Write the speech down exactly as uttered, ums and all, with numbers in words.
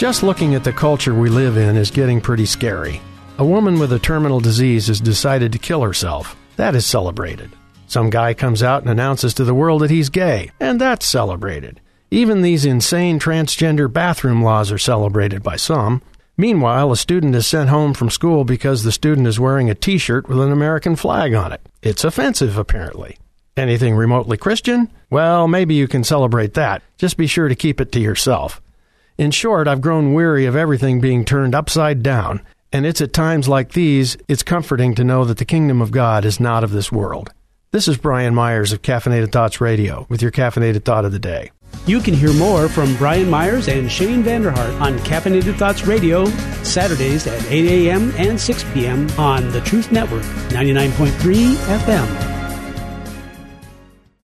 Just looking at the culture we live in is getting pretty scary. A woman with a terminal disease has decided to kill herself. That is celebrated. Some guy comes out and announces to the world that he's gay, and that's celebrated. Even these insane transgender bathroom laws are celebrated by some. Meanwhile, a student is sent home from school because the student is wearing a T-shirt with an American flag on it. It's offensive, apparently. Anything remotely Christian? Well, maybe you can celebrate that. Just be sure to keep it to yourself. In short, I've grown weary of everything being turned upside down, and it's at times like these, it's comforting to know that the kingdom of God is not of this world. This is Brian Myers of Caffeinated Thoughts Radio with your Caffeinated Thought of the Day. You can hear more from Brian Myers and Shane Vanderhart on Caffeinated Thoughts Radio, Saturdays at eight a.m. and six p.m. on the Truth Network, ninety-nine point three F M.